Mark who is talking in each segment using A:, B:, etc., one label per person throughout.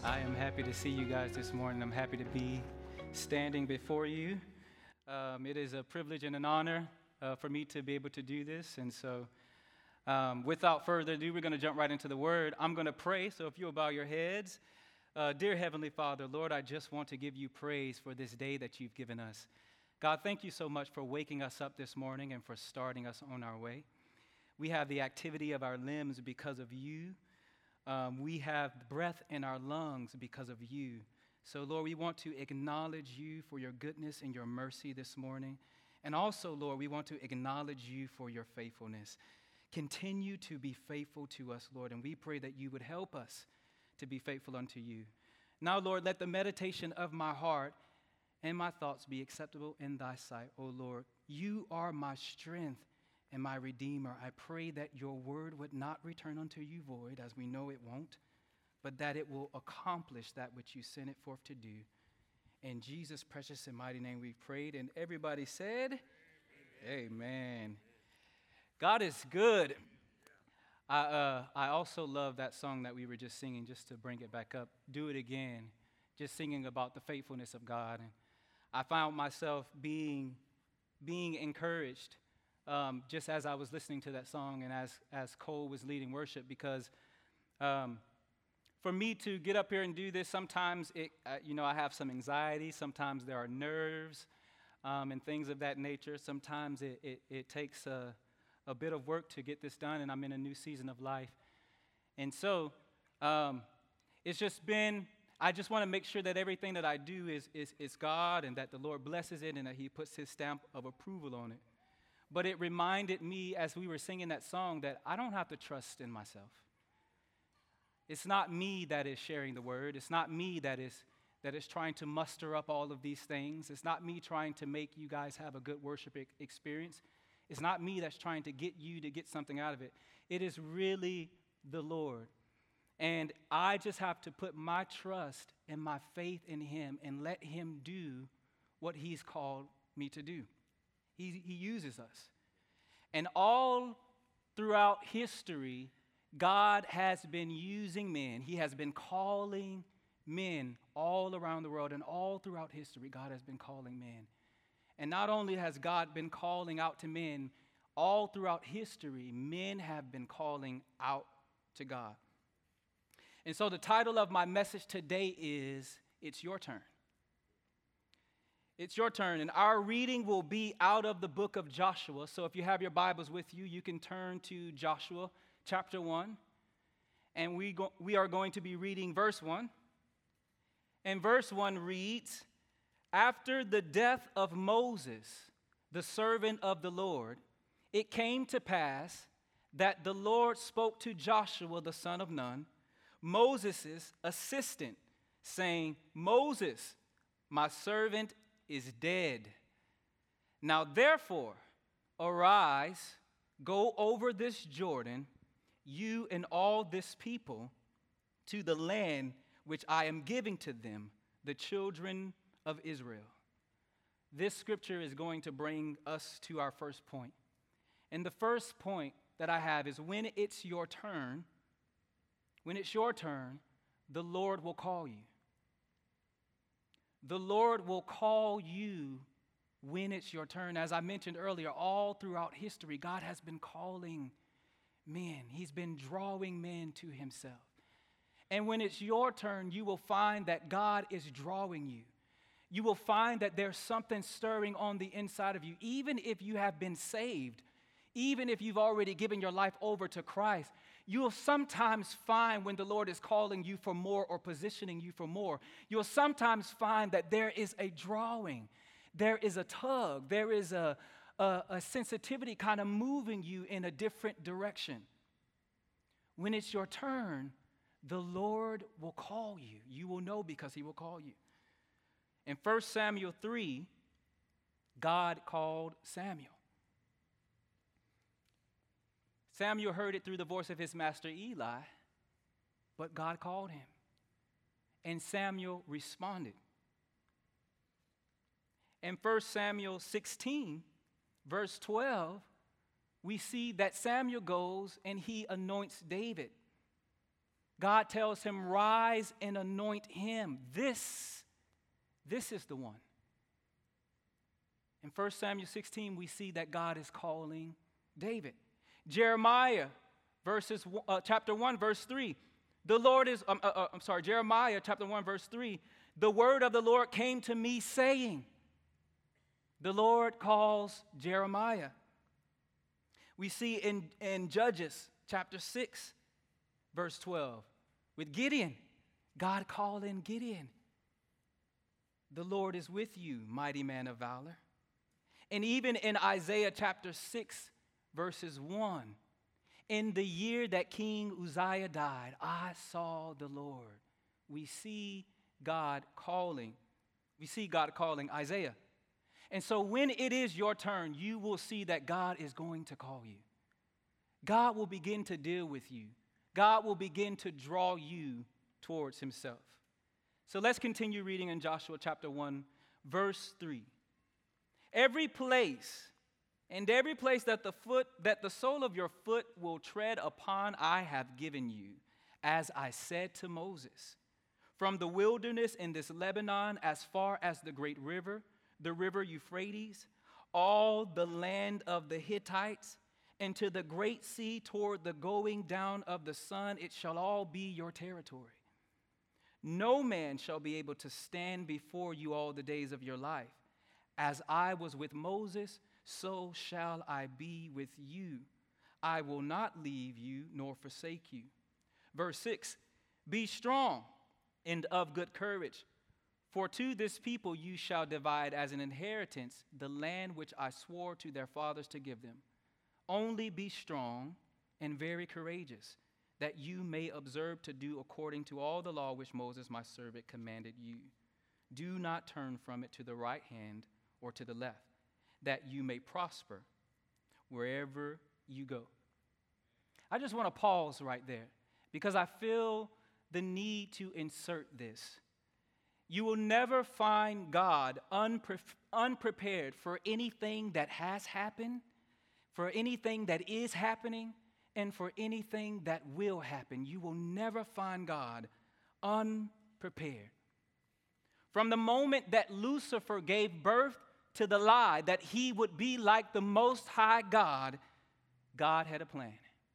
A: I am happy to see you guys this morning. I'm happy to be standing before you. It is a privilege and an honor for me to be able to do this. And so, without further ado, we're going to jump right into the Word. I'm going to pray, so if you'll bow your heads. Dear Heavenly Father, Lord, I just want to give you praise for this day that you've given us. God, thank you so much for waking us up this morning and for starting us on our way. We have the activity of our limbs because of you. We have breath in our lungs because of you. So, Lord, we want to acknowledge you for your goodness and your mercy this morning. And also, Lord, we want to acknowledge you for your faithfulness. Continue to be faithful to us, Lord, and we pray that you would help us to be faithful unto you. Now, Lord, let the meditation of my heart and my thoughts be acceptable in thy sight, O Lord. You are my strength and my Redeemer. I pray that your word would not return unto you void, as we know it won't, but that it will accomplish that which you sent it forth to do. In Jesus' precious and mighty name we've prayed, and everybody said, Amen. God is good. I also love that song that we were just singing, just to bring it back up. Do it again, just singing about the faithfulness of God. And I found myself being encouraged just as I was listening to that song and as Cole was leading worship, because for me to get up here and do this, sometimes I have some anxiety. Sometimes there are nerves and things of that nature. Sometimes it takes a bit of work to get this done, and I'm in a new season of life. And so it's just been, I just want to make sure that everything that I do is God, and that the Lord blesses it, and that he puts his stamp of approval on it. But it reminded me as we were singing that song that I don't have to trust in myself. It's not me that is sharing the word. It's not me that is trying to muster up all of these things. It's not me trying to make you guys have a good worship experience. It's not me that's trying to get you to get something out of it. It is really the Lord. And I just have to put my trust and my faith in him and let him do what he's called me to do. He uses us. And all throughout history, God has been using men. He has been calling men all around the world, and all throughout history, God has been calling men. And not only has God been calling out to men, all throughout history, men have been calling out to God. And so the title of my message today is, It's Your Turn. It's your turn, and our reading will be out of the book of Joshua. So if you have your Bibles with you, you can turn to Joshua chapter 1, and we are going to be reading verse 1. And verse 1 reads, After the death of Moses, the servant of the Lord, it came to pass that the Lord spoke to Joshua the son of Nun, Moses' assistant, saying, Moses, my servant is dead. Now therefore, arise, go over this Jordan, you and all this people, to the land which I am giving to them, the children of Israel. This scripture is going to bring us to our first point. And the first point that I have is, when it's your turn, the Lord will call you. The Lord will call you when it's your turn. As I mentioned earlier, all throughout history, God has been calling men. He's been drawing men to himself. And when it's your turn, you will find that God is drawing you. You will find that there's something stirring on the inside of you. Even if you have been saved, even if you've already given your life over to Christ, you will sometimes find, when the Lord is calling you for more or positioning you for more, you'll sometimes find that there is a drawing, there is a tug, there is a sensitivity kind of moving you in a different direction. When it's your turn, the Lord will call you. You will know because he will call you. In 1 Samuel 3, God called Samuel. Samuel heard it through the voice of his master Eli, but God called him. And Samuel responded. In 1 Samuel 16, verse 12, we see that Samuel goes and he anoints David. God tells him, rise and anoint him. This is the one. In 1 Samuel 16, we see that God is calling David. Jeremiah, chapter 1, verse 3. Jeremiah chapter 1, verse 3. The word of the Lord came to me saying, the Lord calls Jeremiah. We see in Judges chapter 6, verse 12, with Gideon, God calling Gideon. The Lord is with you, mighty man of valor. And even in Isaiah chapter 6, verses 1, in the year that King Uzziah died, I saw the Lord. We see God calling Isaiah. And so when it is your turn, you will see that God is going to call you. God will begin to deal with you. God will begin to draw you towards himself. So let's continue reading in Joshua chapter 1, verse 3. Every place that the sole of your foot will tread upon, I have given you, as I said to Moses. From the wilderness in this Lebanon, as far as the great river, the river Euphrates, all the land of the Hittites, and to the great sea toward the going down of the sun, it shall all be your territory. No man shall be able to stand before you all the days of your life. As I was with Moses, so shall I be with you. I will not leave you nor forsake you. Verse 6, be strong and of good courage, for to this people you shall divide as an inheritance the land which I swore to their fathers to give them. Only be strong and very courageous, that you may observe to do according to all the law which Moses my servant commanded you. Do not turn from it to the right hand or to the left, that you may prosper wherever you go. I just want to pause right there because I feel the need to insert this. You will never find God unprepared for anything that has happened, for anything that is happening, and for anything that will happen. You will never find God unprepared. From the moment that Lucifer gave birth to the lie that he would be like the Most High God, God had a plan.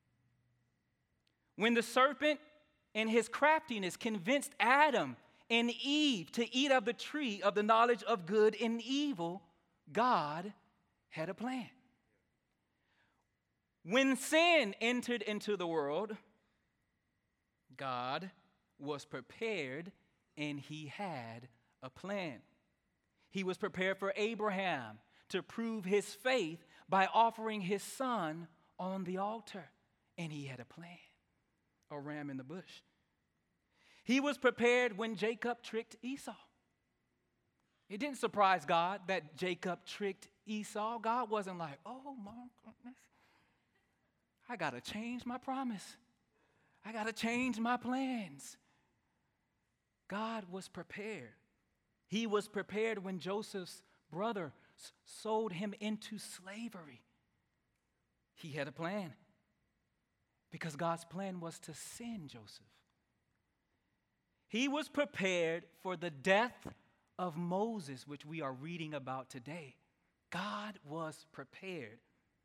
A: When the serpent in his craftiness convinced Adam and Eve to eat of the tree of the knowledge of good and evil, God had a plan. When sin entered into the world, God was prepared and he had a plan. He was prepared for Abraham to prove his faith by offering his son on the altar, and he had a plan, a ram in the bush. He was prepared when Jacob tricked Esau. It didn't surprise God that Jacob tricked Esau. God wasn't like, oh my goodness, I got to change my promise. I got to change my plans. God was prepared. He was prepared when Joseph's brother sold him into slavery. He had a plan because God's plan was to send Joseph. He was prepared for the death of Moses, which we are reading about today. God was prepared.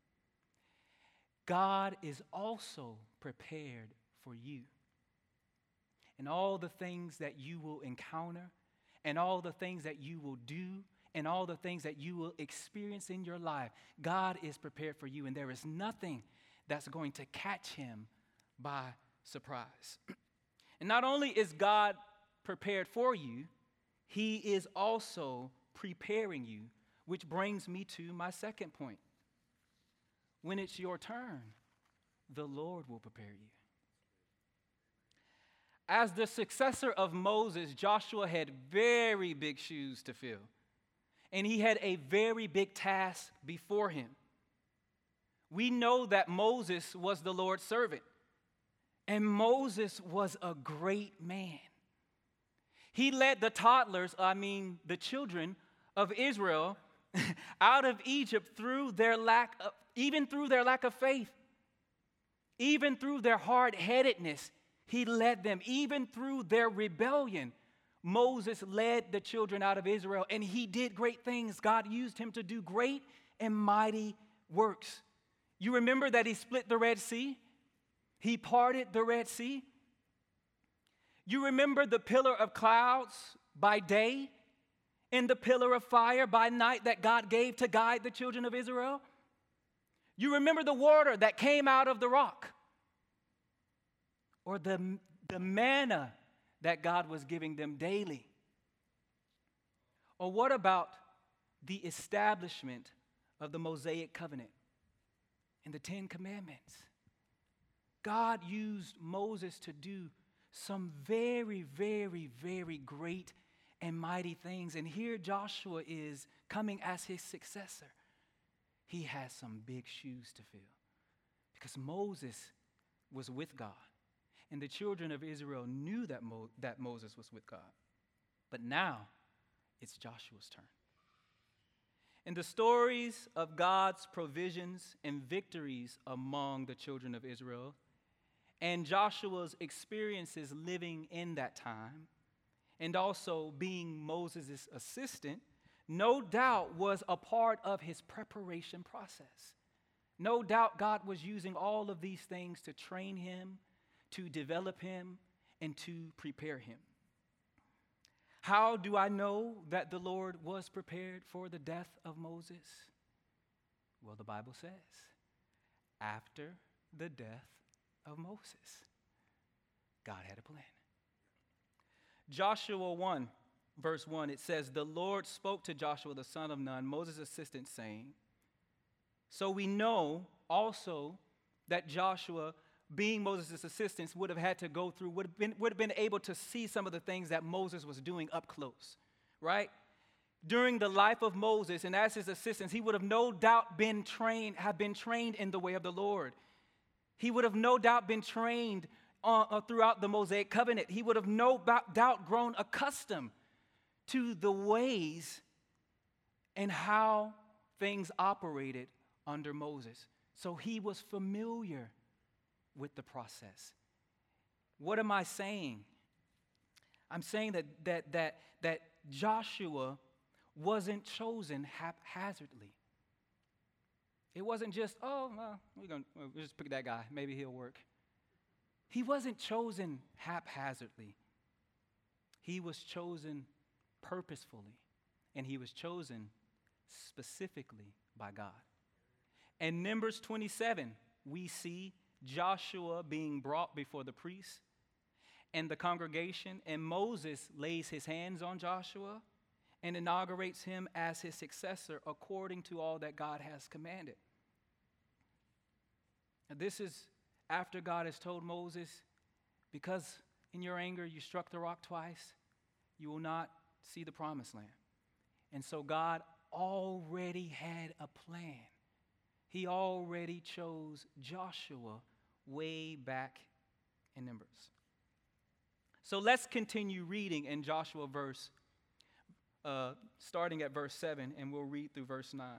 A: God is also prepared for you. And all the things that you will encounter, and all the things that you will do, and all the things that you will experience in your life, God is prepared for you, and there is nothing that's going to catch him by surprise. And not only is God prepared for you, he is also preparing you, which brings me to my second point. When it's your turn, the Lord will prepare you. As the successor of Moses, Joshua had very big shoes to fill, and he had a very big task before him. We know that Moses was the Lord's servant, and Moses was a great man. He led the children of Israel out of Egypt through their lack of faith, even through their hard-headedness. He led them even through their rebellion. Moses led the children out of Israel, and he did great things. God used him to do great and mighty works. You remember that he split the Red Sea? He parted the Red Sea. You remember the pillar of clouds by day and the pillar of fire by night that God gave to guide the children of Israel? You remember the water that came out of the rock? Or the manna that God was giving them daily? Or what about the establishment of the Mosaic covenant and the Ten Commandments? God used Moses to do some very, very, very great and mighty things. And here Joshua is coming as his successor. He has some big shoes to fill because Moses was with God. And the children of Israel knew that, that Moses was with God. But now it's Joshua's turn. And the stories of God's provisions and victories among the children of Israel and Joshua's experiences living in that time and also being Moses' assistant, no doubt was a part of his preparation process. No doubt God was using all of these things to train him, to develop him, and to prepare him. How do I know that the Lord was prepared for the death of Moses? Well, the Bible says, after the death of Moses, God had a plan. Joshua 1, verse 1, it says, the Lord spoke to Joshua, the son of Nun, Moses' assistant, saying, so we know also that Joshua, being Moses' assistant, would have had to go through, would have been able to see some of the things that Moses was doing up close, right? During the life of Moses and as his assistant, he would have no doubt been trained in the way of the Lord. He would have no doubt been trained throughout the Mosaic covenant. He would have no doubt grown accustomed to the ways and how things operated under Moses. So he was familiar with the process. What am I saying? I'm saying that Joshua wasn't chosen haphazardly. It wasn't just, oh, well, we'll just pick that guy. Maybe he'll work. He wasn't chosen haphazardly. He was chosen purposefully, and he was chosen specifically by God. In Numbers 27, we see Joshua being brought before the priests and the congregation, and Moses lays his hands on Joshua and inaugurates him as his successor according to all that God has commanded. And this is after God has told Moses, because in your anger you struck the rock twice, you will not see the promised land. And so God already had a plan. He already chose Joshua way back in Numbers. So let's continue reading in Joshua starting at verse 7, and we'll read through verse 9.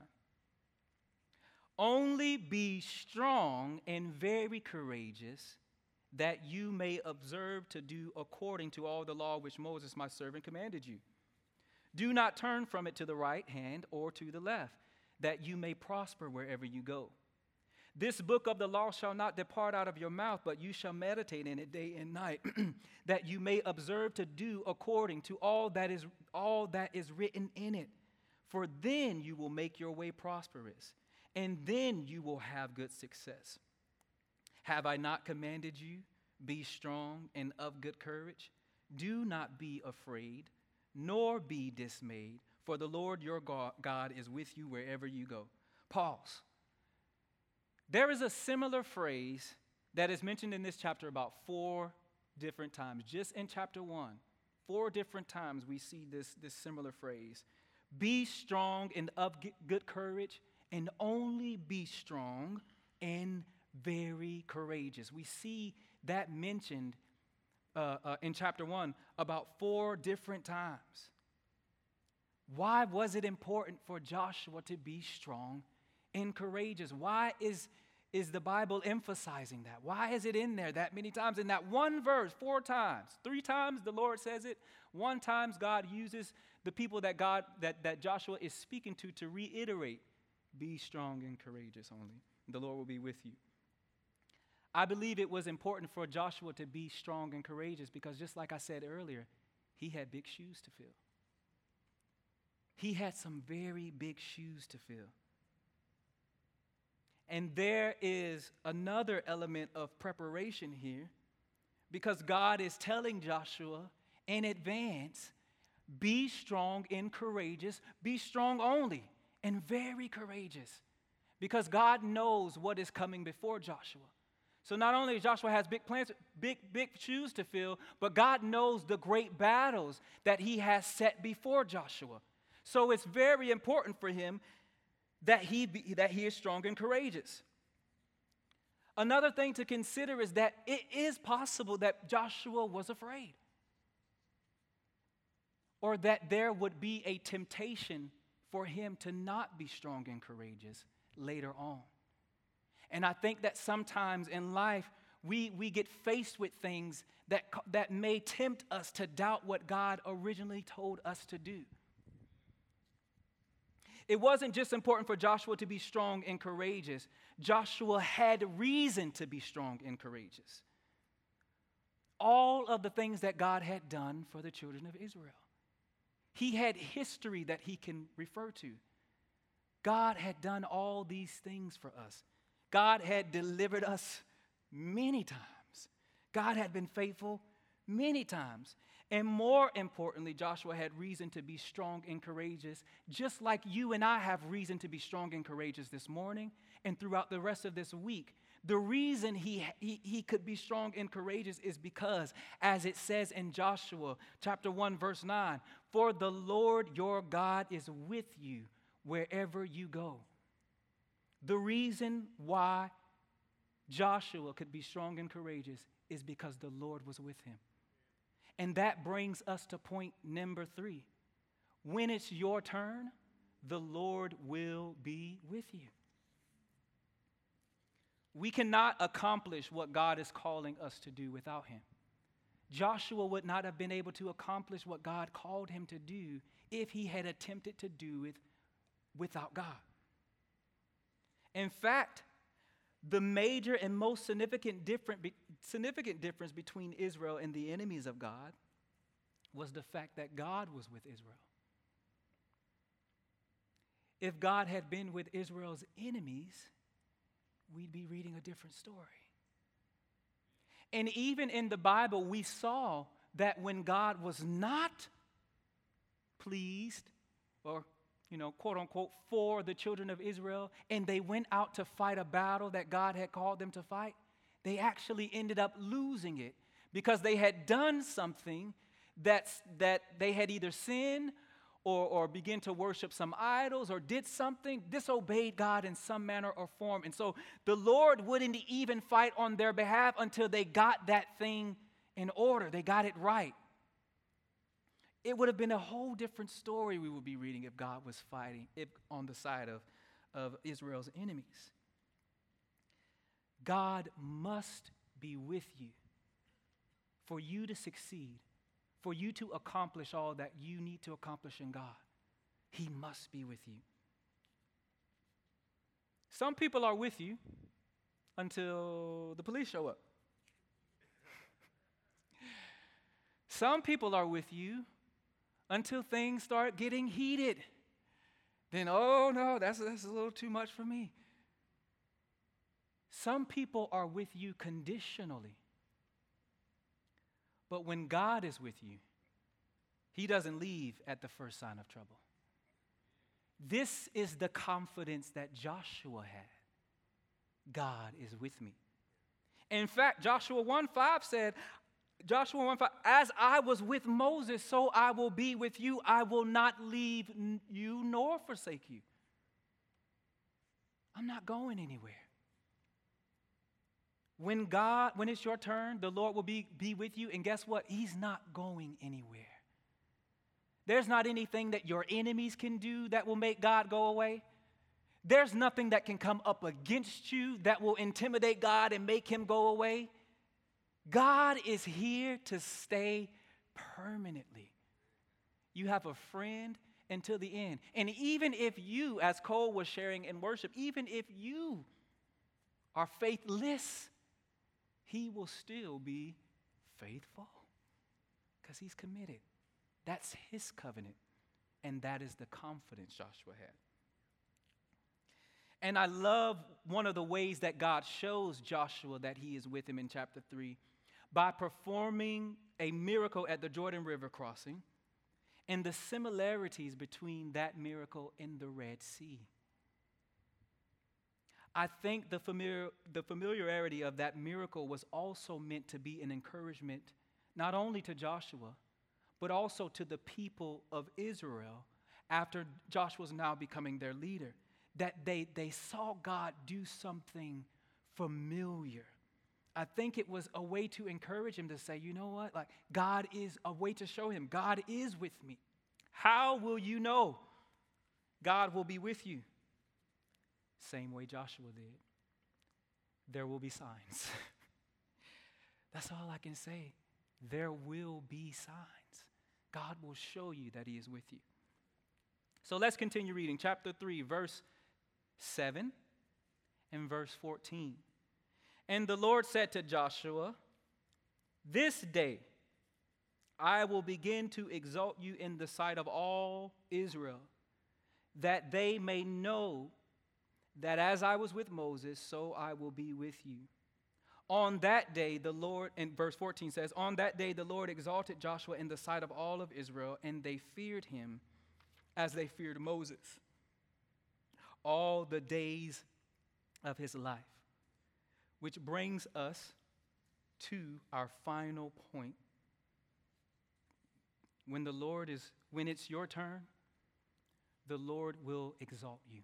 A: Only be strong and very courageous, that you may observe to do according to all the law which Moses my servant commanded you. Do not turn from it to the right hand or to the left, that you may prosper wherever you go. This book of the law shall not depart out of your mouth, but you shall meditate in it day and night, that you may observe to do according to all that is written in it. For then you will make your way prosperous, and then you will have good success. Have I not commanded you? Be strong and of good courage. Do not be afraid, nor be dismayed, for the Lord your God is with you wherever you go. Pause. There is a similar phrase that is mentioned in this chapter about 4 different times. Just in chapter 1, 4 different times we see this similar phrase. Be strong and of good courage, and only be strong and very courageous. We see that mentioned in chapter 1 about 4 different times. Why was it important for Joshua to be strong and courageous? Why is is the Bible emphasizing that? Why is it in there that many times? In that one verse, 4 times, 3 times the Lord says it, 1 time God uses the people that Joshua is speaking to reiterate, be strong and courageous only. The Lord will be with you. I believe it was important for Joshua to be strong and courageous because just like I said earlier, he had big shoes to fill. He had some very big shoes to fill. And there is another element of preparation here because God is telling Joshua in advance, be strong and courageous, be strong only and very courageous because God knows what is coming before Joshua. So not only Joshua has big plans, big shoes to fill, but God knows the great battles that he has set before Joshua. So it's very important for him that he is strong and courageous. Another thing to consider is that it is possible that Joshua was afraid, or that there would be a temptation for him to not be strong and courageous later on. And I think that sometimes in life, we get faced with things that may tempt us to doubt what God originally told us to do. It wasn't just important for Joshua to be strong and courageous. Joshua had reason to be strong and courageous. All of the things that God had done for the children of Israel. He had history that he can refer to. God had done all these things for us. God had delivered us many times. God had been faithful many times. And more importantly, Joshua had reason to be strong and courageous, just like you and I have reason to be strong and courageous this morning and throughout the rest of this week. The reason he could be strong and courageous is because, as it says in Joshua chapter 1, verse 9, for the Lord your God is with you wherever you go. The reason why Joshua could be strong and courageous is because the Lord was with him. And that brings us to point number 3. When it's your turn, the Lord will be with you. We cannot accomplish what God is calling us to do without him. Joshua would not have been able to accomplish what God called him to do if he had attempted to do it without God. In fact, the major and most significant difference between Israel and the enemies of God was the fact that God was with Israel. If God had been with Israel's enemies, we'd be reading a different story. And even in the Bible, we saw that when God was not pleased or quote unquote, for the children of Israel, and they went out to fight a battle that God had called them to fight, they actually ended up losing it because they had done something that they had either sinned or began to worship some idols or did something, disobeyed God in some manner or form. And so the Lord wouldn't even fight on their behalf until they got that thing in order. They got it right. It would have been a whole different story we would be reading if God was fighting on the side of Israel's enemies. God must be with you for you to succeed, for you to accomplish all that you need to accomplish in God. He must be with you. Some people are with you until the police show up. Some people are with you until things start getting heated. Then, oh no, that's a little too much for me. Some people are with you conditionally. But when God is with you, he doesn't leave at the first sign of trouble. This is the confidence that Joshua had. God is with me. In fact, Joshua 1:5 said, Joshua 1:5, as I was with Moses, so I will be with you. I will not leave you nor forsake you. I'm not going anywhere. When it's your turn, the Lord will be with you. And guess what? He's not going anywhere. There's not anything that your enemies can do that will make God go away. There's nothing that can come up against you that will intimidate God and make him go away. God is here to stay permanently. You have a friend until the end. And even if you, as Cole was sharing in worship, even if you are faithless, he will still be faithful because he's committed. That's his covenant. And that is the confidence Joshua had. And I love one of the ways that God shows Joshua that he is with him in chapter 3 by performing a miracle at the Jordan River crossing and the similarities between that miracle and the Red Sea. I think the familiarity of that miracle was also meant to be an encouragement not only to Joshua, but also to the people of Israel after Joshua's now becoming their leader, that they saw God do something familiar. I think it was a way to encourage him to say, you know what? Like, God is a way to show him, God is with me. How will you know God will be with you? Same way Joshua did. There will be signs. That's all I can say. There will be signs. God will show you that he is with you. So let's continue reading. Chapter 3, verse 7 and verse 14. And the Lord said to Joshua, this day I will begin to exalt you in the sight of all Israel, that they may know that as I was with Moses, so I will be with you. On that day, the Lord, and verse 14 says, on that day the Lord exalted Joshua in the sight of all of Israel, and they feared him as they feared Moses all the days of his life. Which brings us to our final point. When it's your turn, the Lord will exalt you.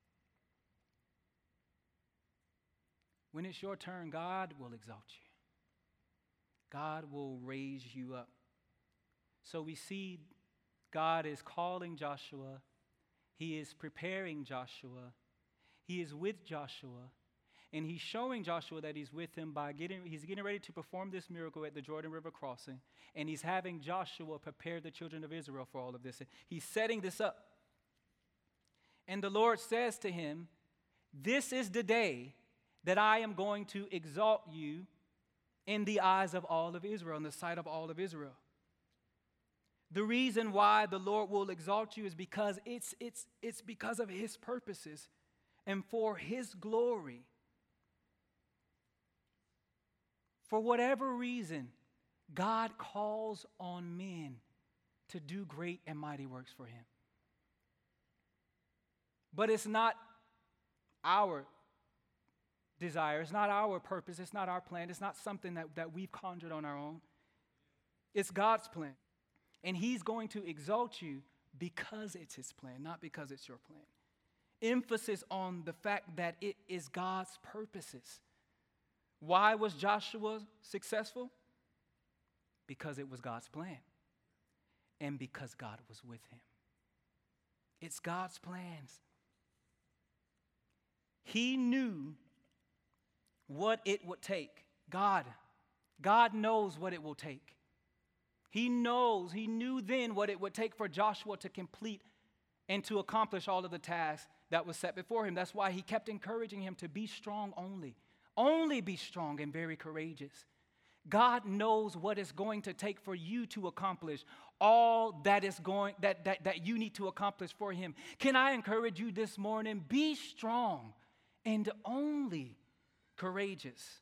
A: When it's your turn, God will exalt you. God will raise you up. So we see God is calling Joshua. He is preparing Joshua. He is with Joshua. And he's showing Joshua that he's with him by he's getting ready to perform this miracle at the Jordan River crossing. And he's having Joshua prepare the children of Israel for all of this. He's setting this up. And the Lord says to him, this is the day that I am going to exalt you in the eyes of all of Israel, in the sight of all of Israel. The reason why the Lord will exalt you is because it's because of his purposes and for his glory. For whatever reason, God calls on men to do great and mighty works for him. But it's not our desire, it's not our purpose, it's not our plan, it's not something that we've conjured on our own. It's God's plan. And he's going to exalt you because it's his plan, not because it's your plan. Emphasis on the fact that it is God's purposes. Why was Joshua successful? Because it was God's plan and because God was with him. It's God's plans. He knew what it would take. God knows what it will take. He knew then what it would take for Joshua to complete and to accomplish all of the tasks that was set before him. That's why he kept encouraging him to be strong only. Only be strong and very courageous. God knows what it's going to take for you to accomplish all that you need to accomplish for him. Can I encourage you this morning? Be strong and only courageous.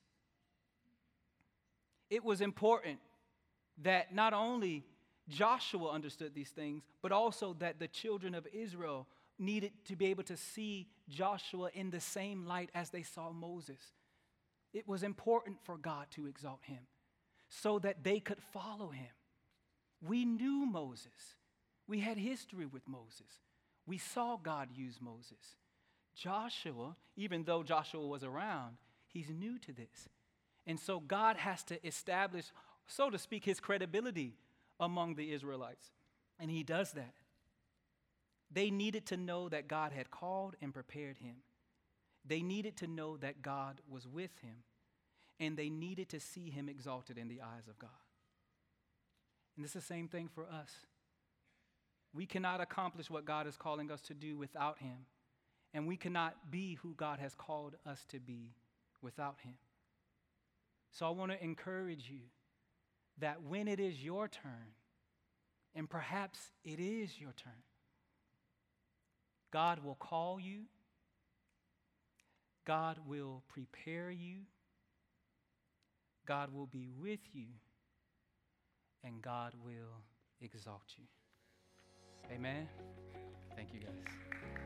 A: It was important that not only Joshua understood these things, but also that the children of Israel needed to be able to see Joshua in the same light as they saw Moses. It was important for God to exalt him so that they could follow him. We knew Moses. We had history with Moses. We saw God use Moses. Joshua, even though Joshua was around, he's new to this. And so God has to establish, so to speak, his credibility among the Israelites. And he does that. They needed to know that God had called and prepared him. They needed to know that God was with him. And they needed to see him exalted in the eyes of God. And it's the same thing for us. We cannot accomplish what God is calling us to do without him. And we cannot be who God has called us to be without him. So I want to encourage you that when it is your turn, and perhaps it is your turn, God will call you, God will prepare you, God will be with you, and God will exalt you. Amen. Thank you, guys.